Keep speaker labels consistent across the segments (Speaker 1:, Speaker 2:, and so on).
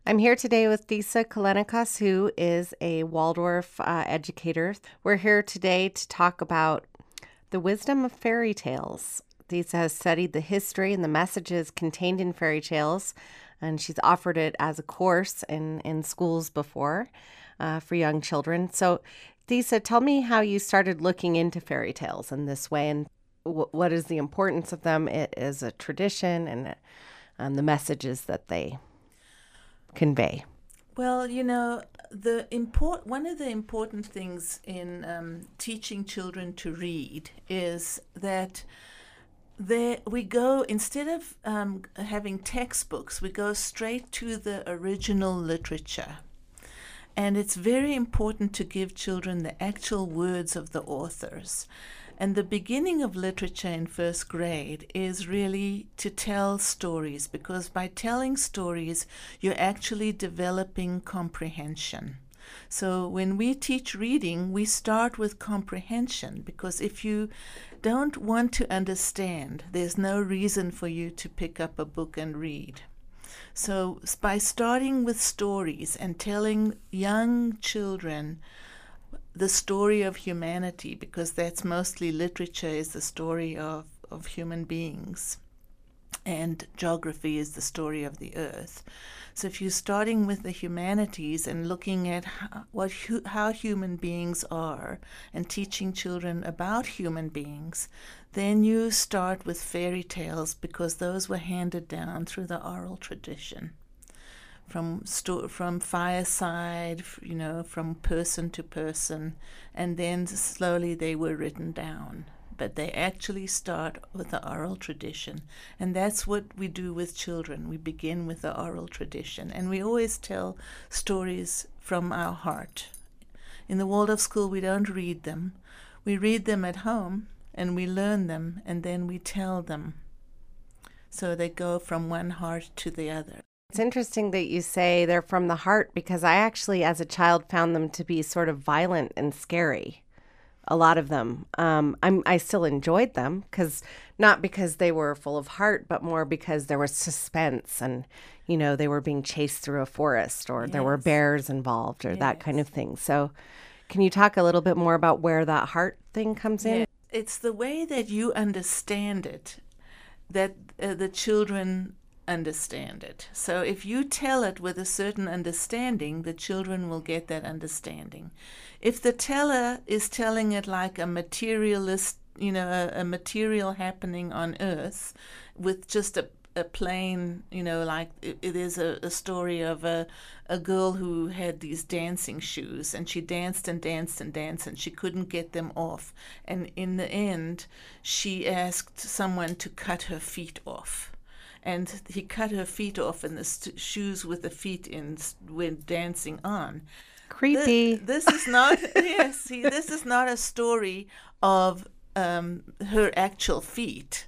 Speaker 1: I'm here today with Disa Kalenikas, who is a Waldorf educator. We're here today to talk about the wisdom of fairy tales. Disa has studied the history and the messages contained in fairy tales, and she's offered it as a course in schools before for young children. So, Disa, tell me how you started looking into fairy tales in this way, and what is the importance of them as a tradition and the messages that they convey.
Speaker 2: Well, one of the important things in teaching children to read is that we go, instead of having textbooks, we go straight to the original literature. And it's very important to give children the actual words of the authors. And the beginning of literature in first grade is really to tell stories, because by telling stories, you're actually developing comprehension. So when we teach reading, we start with comprehension, because if you don't want to understand, there's no reason for you to pick up a book and read. So by starting with stories and telling young children the story of humanity, because that's mostly literature, is the story of human beings, and geography is the story of the earth. So if you're starting with the humanities and looking at how human beings are and teaching children about human beings, then you start with fairy tales, because those were handed down through the oral tradition. From fireside, from person to person, and then slowly they were written down. But they actually start with the oral tradition, and that's what we do with children. We begin with the oral tradition, and we always tell stories from our heart. In the Waldorf School, we don't read them. We read them at home, and we learn them, and then we tell them. So they go from one heart to the other.
Speaker 1: It's interesting that you say they're from the heart, because I actually, as a child, found them to be sort of violent and scary. A lot of them. I still enjoyed them, not because they were full of heart, but more because there was suspense, and they were being chased through a forest, or there were bears involved, or that kind of thing. So, can you talk a little bit more about where that heart thing comes in?
Speaker 2: It's the way that you understand it that the children understand it. So if you tell it with a certain understanding, the children will get that understanding. If the teller is telling it like a materialist, a material happening on earth with just a plain, like it is a story of a girl who had these dancing shoes, and she danced and danced and danced, and she couldn't get them off. And in the end, she asked someone to cut her feet off. And he cut her feet off, and the shoes with the feet in went dancing on.
Speaker 1: Creepy.
Speaker 2: This is not this is not a story of her actual feet.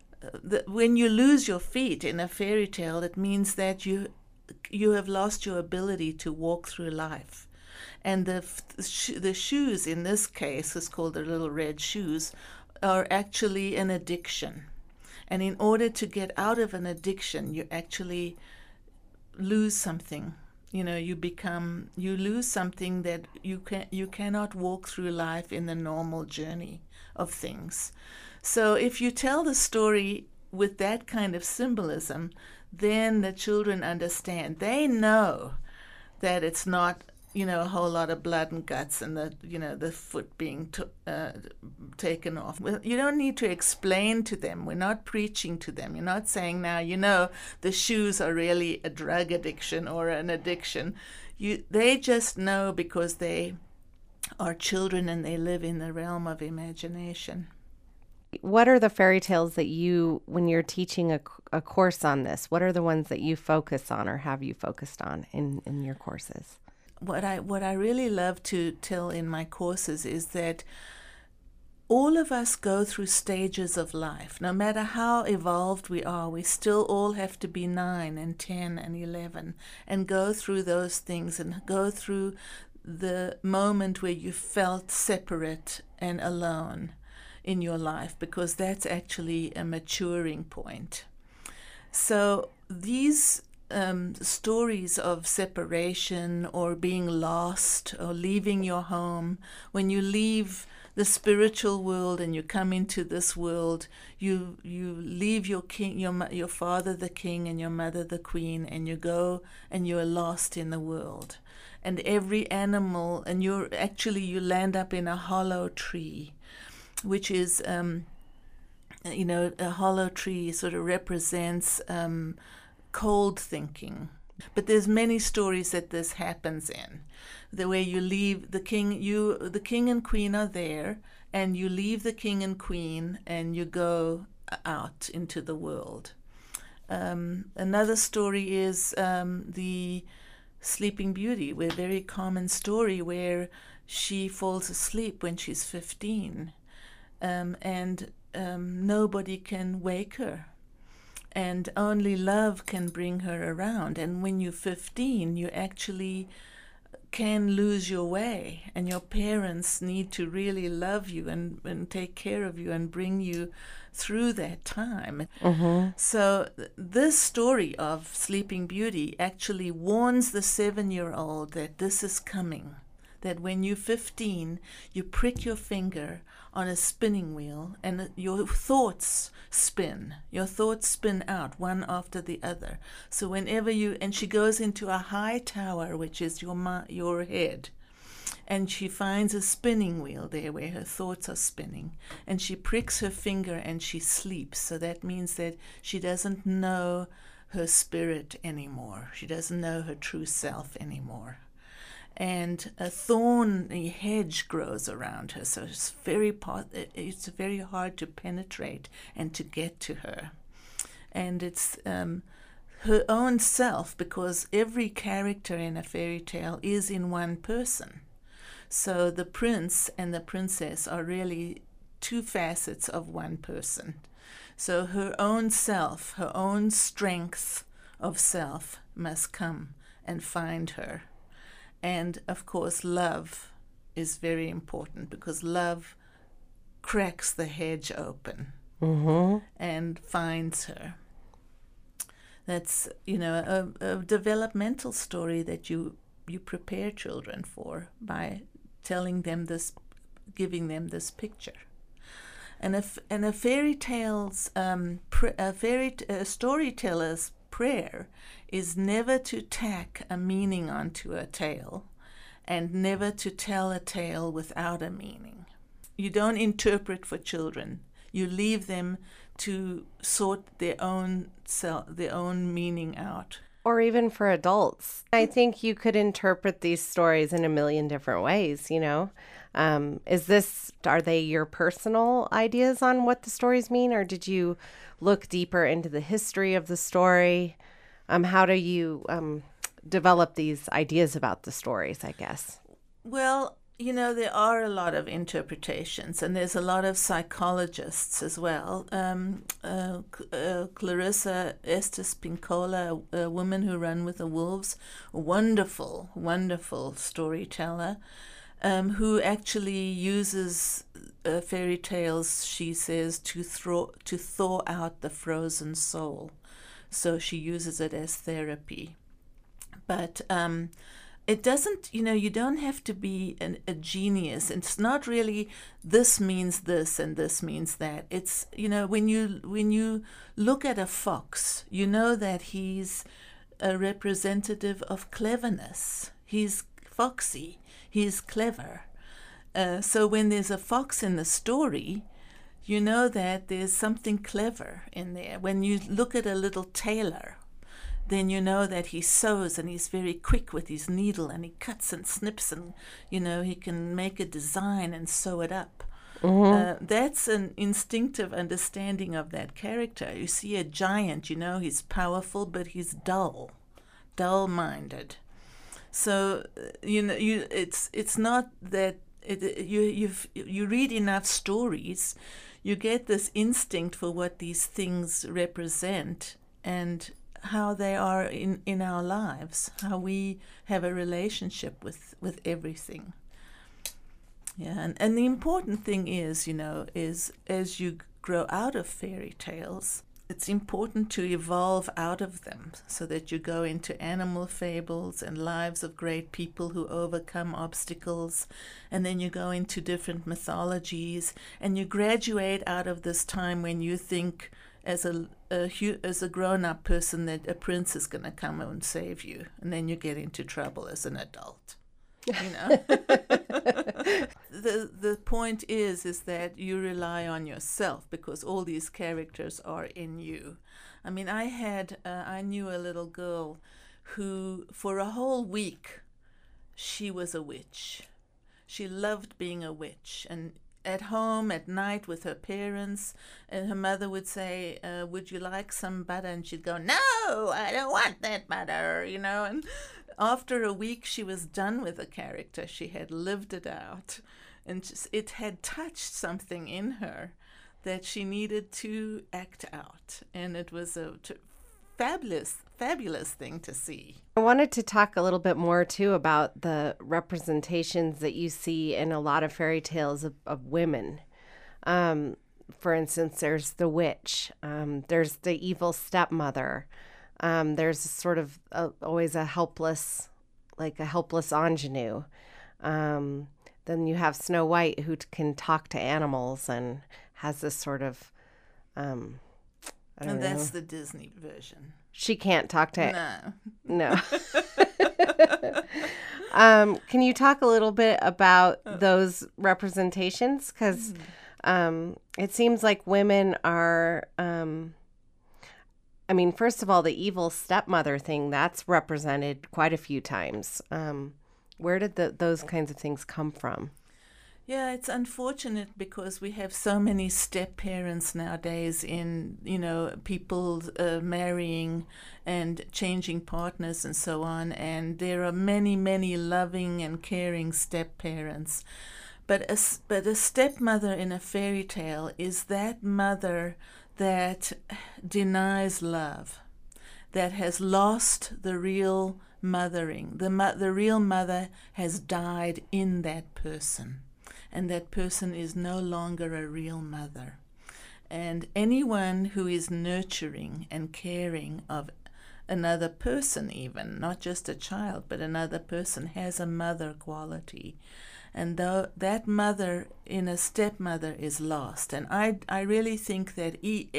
Speaker 2: When you lose your feet in a fairy tale, it means that you have lost your ability to walk through life. And the shoes in this case is called the little red shoes, are actually an addiction. And in order to get out of an addiction, you actually lose something. You lose something that you cannot walk through life in the normal journey of things. So if you tell the story with that kind of symbolism, then the children understand. They know that it's not a whole lot of blood and guts, and the foot being taken off. Well, you don't need to explain to them. We're not preaching to them. You're not saying, now, the shoes are really a drug addiction or an addiction. They just know, because they are children and they live in the realm of imagination.
Speaker 1: What are the fairy tales that when you're teaching a course on this, what are the ones that you focus on, or have you focused on in your courses?
Speaker 2: What I really love to tell in my courses is that all of us go through stages of life. No matter how evolved we are, we still all have to be 9 and 10 and 11 and go through those things, and go through the moment where you felt separate and alone in your life, because that's actually a maturing point. So these stories of separation or being lost or leaving your home. When you leave the spiritual world and you come into this world, you leave your king, your father the king and your mother the queen, and you go and you are lost in the world. And every animal, and you land up in a hollow tree, which is a hollow tree sort of represents cold thinking. But there's many stories that this happens in, the way you leave the king. The king and queen are there, and you leave the king and queen, and you go out into the world. Another story is the Sleeping Beauty, a very common story where she falls asleep when she's 15, and nobody can wake her. And only love can bring her around. And when you're 15, you actually can lose your way. And your parents need to really love you and take care of you and bring you through that time. Mm-hmm. So this story of Sleeping Beauty actually warns the 7-year-old that this is coming. That when you're 15, you prick your finger on a spinning wheel and your thoughts spin. Your thoughts spin out one after the other. So whenever and she goes into a high tower, which is your head, and she finds a spinning wheel there where her thoughts are spinning, and she pricks her finger and she sleeps. So that means that she doesn't know her spirit anymore. She doesn't know her true self anymore. And a thorny hedge grows around her, so it's very hard to penetrate and to get to her. And it's her own self, because every character in a fairy tale is in one person. So the prince and the princess are really two facets of one person. So her own self, her own strength of self must come and find her. And, of course, love is very important, because love cracks the hedge open and finds her. That's, a developmental story that you prepare children for by telling them this, giving them this picture. And a fairy tale's, a storyteller's prayer is never to tack a meaning onto a tale, and never to tell a tale without a meaning. You don't interpret for children. You leave them to sort their own meaning out.
Speaker 1: Or even for adults. I think you could interpret these stories in a million different ways, Are they your personal ideas on what the stories mean, or did you look deeper into the history of the story? How do you develop these ideas about the stories, I guess?
Speaker 2: Well, there are a lot of interpretations, and there's a lot of psychologists as well. Clarissa Estes Pinkola, a woman who ran with the wolves, a wonderful, wonderful storyteller, who actually uses fairy tales, she says, to thaw out the frozen soul. So she uses it as therapy. But it doesn't, you don't have to be a genius. It's not really this means this and this means that. It's, when you look at a fox, you know that he's a representative of cleverness. He's foxy. He's clever. So when there's a fox in the story, you know that there's something clever in there. When you look at a little tailor, then you know that he sews and he's very quick with his needle and he cuts and snips and, he can make a design and sew it up. Mm-hmm. That's an instinctive understanding of that character. You see a giant, he's powerful, but he's dull-minded. So, it's not that you read enough stories, you get this instinct for what these things represent and how they are in our lives, how we have a relationship with everything. Yeah, and the important thing is, is as you grow out of fairy tales, it's important to evolve out of them so that you go into animal fables and lives of great people who overcome obstacles, and then you go into different mythologies, and you graduate out of this time when you think as a grown-up person that a prince is going to come and save you, and then you get into trouble as an adult. You know, the point is that you rely on yourself because all these characters are in you. I mean, I knew a little girl who, for a whole week, she was a witch. She loved being a witch, and at home at night with her parents, and her mother would say, would you like some butter? And she'd go, no, I don't want that butter, you know. And after a week, she was done with the character. She had lived it out, and it had touched something in her that she needed to act out. And it was a fabulous thing to see.
Speaker 1: I wanted to talk a little bit more, too, about the representations that you see in a lot of fairy tales of women. For instance, there's the witch. There's the evil stepmother. There's sort of always a helpless ingenue. Then you have Snow White, who can talk to animals and has this sort of,
Speaker 2: and that's the Disney version.
Speaker 1: She can't talk
Speaker 2: to...
Speaker 1: No. Can you talk a little bit about those representations? Because it seems like women are... I mean, first of all, the evil stepmother thing, that's represented quite a few times. Where did those kinds of things come from?
Speaker 2: Yeah, it's unfortunate because we have so many step-parents nowadays in, you know, people marrying and changing partners and so on. And there are many, many loving and caring step-parents. But a stepmother in a fairy tale is that mother that denies love, that has lost the real mothering. The real mother has died in that person, and that person is no longer a real mother. And anyone who is nurturing and caring of another person, even, not just a child, but another person, has a mother quality. And though that mother in a stepmother is lost, and I really think that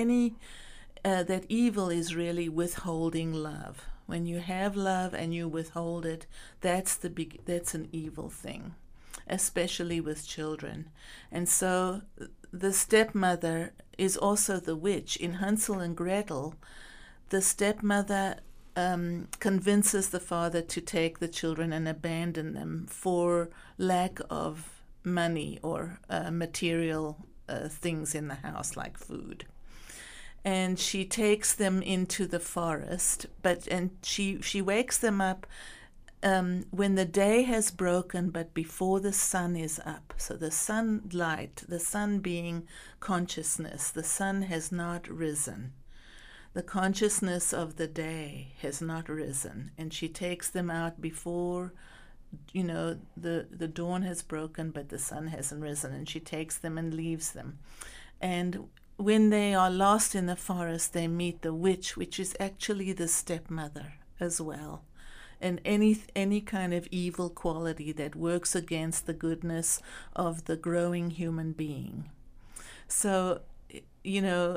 Speaker 2: that evil is really withholding love. When you have love and you withhold it, that's an evil thing, especially with children. And so the stepmother is also the witch. In Hansel and Gretel, the stepmother convinces the father to take the children and abandon them for lack of money or material things in the house like food. And she takes them into the forest, and she wakes them up when the day has broken, but before the sun is up. So the sunlight, the sun being consciousness, the sun has not risen. The consciousness of the day has not risen, and she takes them out before, you know, the dawn has broken, but the sun hasn't risen, and she takes them and leaves them. And when they are lost in the forest, they meet the witch, which is actually the stepmother as well, and any kind of evil quality that works against the goodness of the growing human being. So, you know,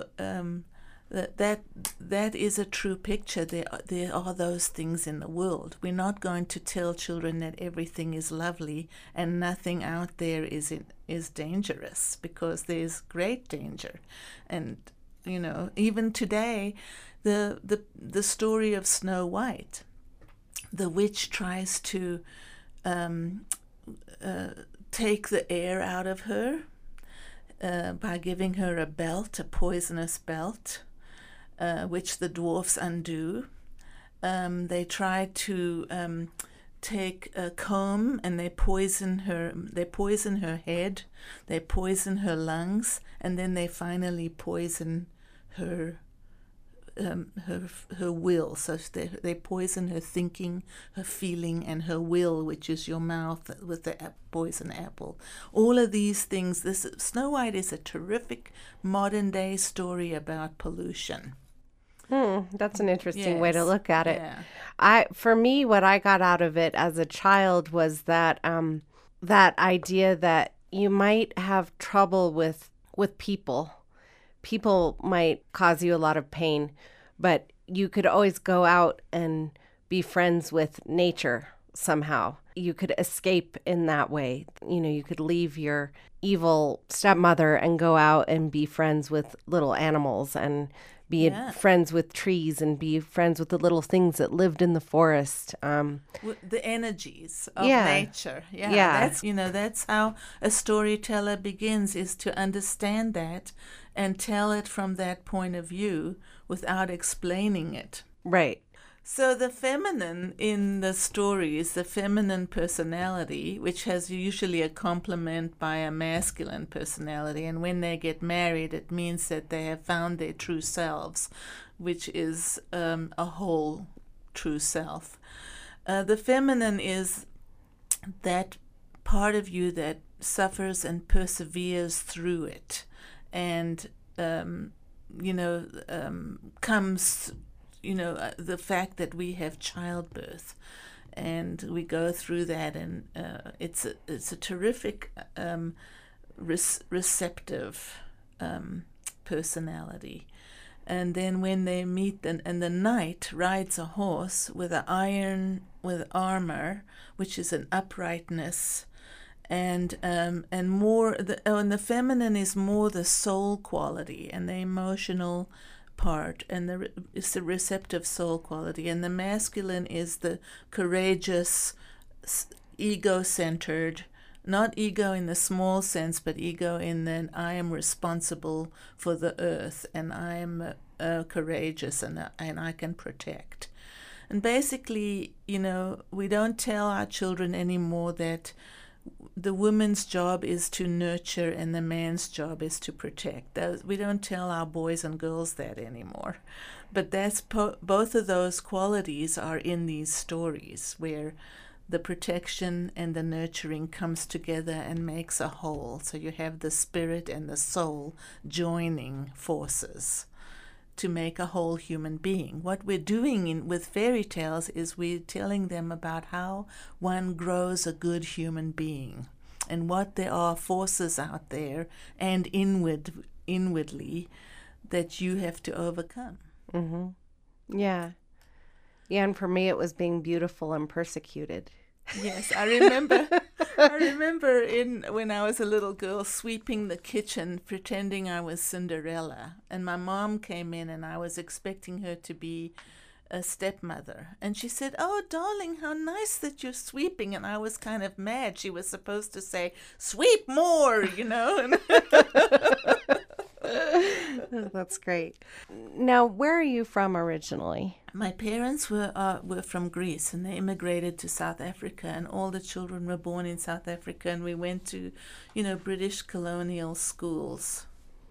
Speaker 2: that is a true picture. There are those things in the world. We're not going to tell children that everything is lovely and nothing out there is dangerous, because there's great danger. And you know, even today, the story of Snow White, the witch tries to take the air out of her by giving her a belt, a poisonous belt, which the dwarfs undo. They try to take a comb and they poison her. They poison her head. They poison her lungs, and then they finally poison her her will. So they poison her thinking, her feeling, and her will, which is your mouth with the poison apple. All of these things. This Snow White is a terrific modern day story about pollution.
Speaker 1: That's an interesting way to
Speaker 2: Yes.
Speaker 1: look at it.
Speaker 2: Yeah.
Speaker 1: For me, what I got out of it as a child was that that idea that you might have trouble with people. People might cause you a lot of pain, but you could always go out and be friends with nature somehow. You could escape in that way. You know, you could leave your evil stepmother and go out and be friends with little animals and be friends with trees and be friends with the little things that lived in the forest.
Speaker 2: The energies of
Speaker 1: Yeah.
Speaker 2: nature. Yeah. That's how a storyteller begins, is to understand that and tell it from that point of view without explaining it.
Speaker 1: Right.
Speaker 2: So the feminine in the story is the feminine personality, which has usually a complement by a masculine personality. And when they get married, it means that they have found their true selves, which is a whole true self. The feminine is that part of you that suffers and perseveres through it, and comes. The fact that we have childbirth, and we go through that, and it's a terrific receptive personality. And then when they meet, and the knight rides a horse with armor, which is an uprightness, and the feminine is more the soul quality and the emotional part, and it's the receptive soul quality, and the masculine is the courageous, ego-centered, not ego in the small sense, but ego in that I am responsible for the earth, and I am courageous, and I can protect. And basically, we don't tell our children anymore that the woman's job is to nurture and the man's job is to protect. We don't tell our boys and girls that anymore. But that's both of those qualities are in these stories, where the protection and the nurturing comes together and makes a whole. So you have the spirit and the soul joining forces to make a whole human being. What we're doing with fairy tales is we're telling them about how one grows a good human being, and what there are forces out there and inwardly that you have to overcome.
Speaker 1: Mm-hmm. Yeah. Yeah, and for me it was being beautiful and persecuted.
Speaker 2: Yes, I remember. When I was a little girl, sweeping the kitchen, pretending I was Cinderella, and my mom came in, and I was expecting her to be a stepmother, and she said, "Oh, darling, how nice that you're sweeping." And I was kind of mad. She was supposed to say, "Sweep more,"
Speaker 1: That's great. Now, where are you from originally?
Speaker 2: My parents were from Greece, and they immigrated to South Africa, and all the children were born in South Africa, and we went to, British colonial schools.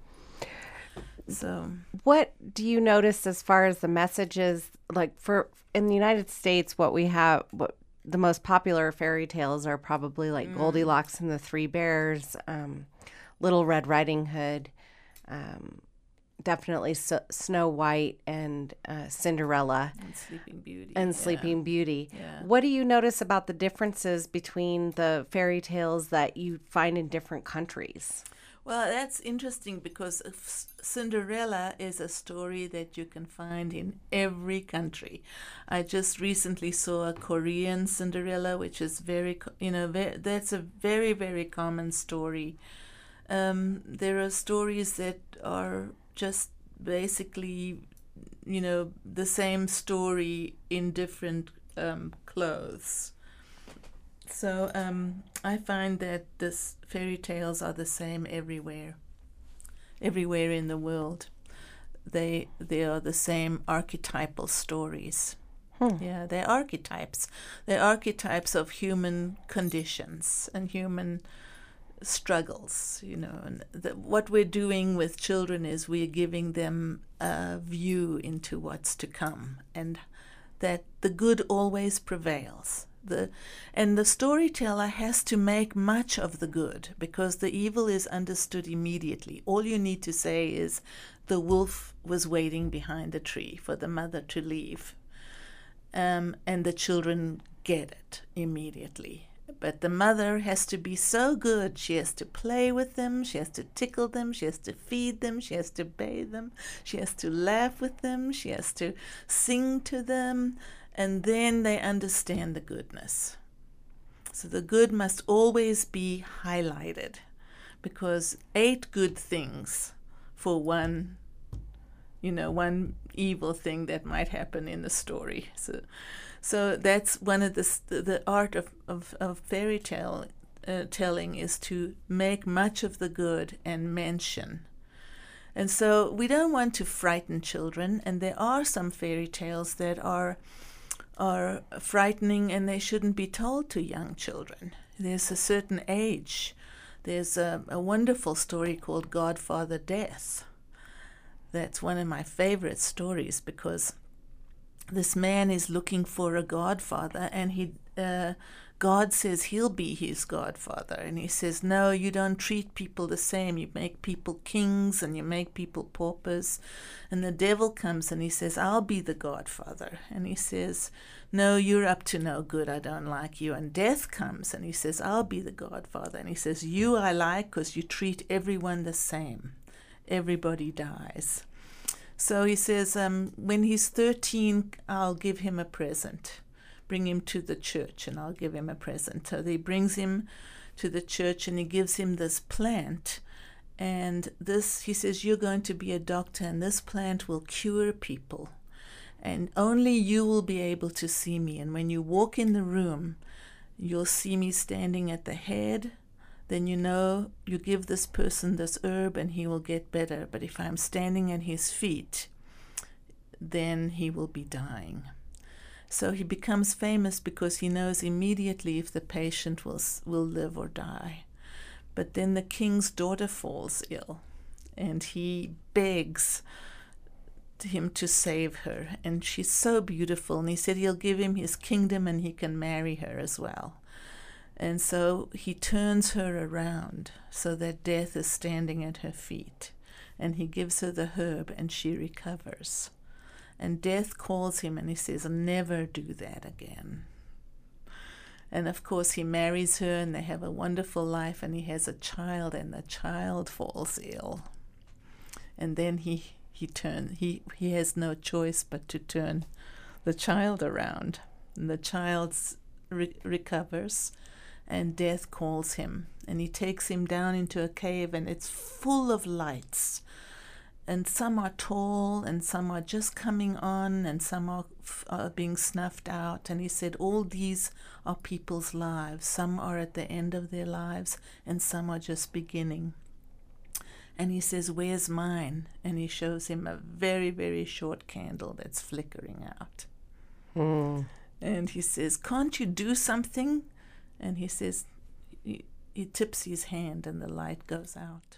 Speaker 2: So,
Speaker 1: what do you notice as far as the messages? Like in the United States, what the most popular fairy tales are probably like Goldilocks and the Three Bears, Little Red Riding Hood. Definitely Snow White and Cinderella
Speaker 2: and Sleeping Beauty.
Speaker 1: Sleeping Beauty.
Speaker 2: Yeah.
Speaker 1: What do you notice about the differences between the fairy tales that you find in different countries?
Speaker 2: Well, that's interesting, because Cinderella is a story that you can find in every country. I just recently saw a Korean Cinderella, which is that's a very, very common story. There are stories that are just basically, the same story in different clothes. So I find that this fairy tales are the same everywhere in the world. They are the same archetypal stories. Yeah, they're archetypes. They're archetypes of human conditions and human struggles, and what we're doing with children is we're giving them a view into what's to come, and that the good always prevails. And the storyteller has to make much of the good, because the evil is understood immediately. All you need to say is the wolf was waiting behind a tree for the mother to leave, and the children get it immediately. But the mother has to be so good. She has to play with them. She has to tickle them. She has to feed them. She has to bathe them. She has to laugh with them. She has to sing to them. And then they understand the goodness. So the good must always be highlighted, because 8 good things for one evil thing that might happen in the story. So that's one of the art of fairy tale telling, is to make much of the good and mention. And so we don't want to frighten children, and there are some fairy tales that are frightening, and they shouldn't be told to young children. There's a certain age. There's a wonderful story called Godfather Death. That's one of my favorite stories, because this man is looking for a godfather, and God says he'll be his godfather. And he says, no, you don't treat people the same. You make people kings and you make people paupers. And the devil comes and he says, I'll be the godfather. And he says, no, you're up to no good. I don't like you. And death comes and he says, I'll be the godfather. And he says, you I like because you treat everyone the same. Everybody dies. So he says, when he's 13, I'll give him a present. Bring him to the church and I'll give him a present. So he brings him to the church and he gives him this plant. And he says, you're going to be a doctor, and this plant will cure people. And only you will be able to see me. And when you walk in the room, you'll see me standing at the head. Then you give this person this herb and he will get better. But if I'm standing at his feet, then he will be dying. So he becomes famous because he knows immediately if the patient will live or die. But then the king's daughter falls ill, and he begs him to save her. And she's so beautiful, and he said he'll give him his kingdom and he can marry her as well. And so he turns her around so that death is standing at her feet. And he gives her the herb and she recovers. And death calls him and he says, never do that again. And of course he marries her and they have a wonderful life, and he has a child, and the child falls ill. And then he has no choice but to turn the child around. And the child recovers. And death calls him, and he takes him down into a cave, and it's full of lights. And some are tall, and some are just coming on, and some are being snuffed out. And he said, all these are people's lives. Some are at the end of their lives, and some are just beginning. And he says, where's mine? And he shows him a very, very short candle that's flickering out. And he says, can't you do something? And he says, he tips his hand and the light goes out.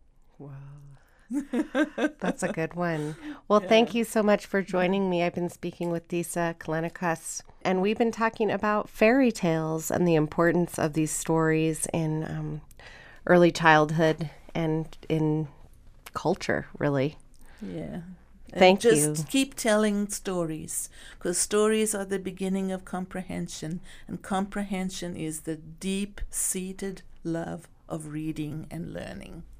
Speaker 1: Wow. That's a good one. Well, Thank you so much for joining me. I've been speaking with Disa Callinicos, and we've been talking about fairy tales and the importance of these stories in early childhood and in culture, really.
Speaker 2: Yeah.
Speaker 1: Thank you.
Speaker 2: Just keep telling stories, because stories are the beginning of comprehension, and comprehension is the deep-seated love of reading and learning.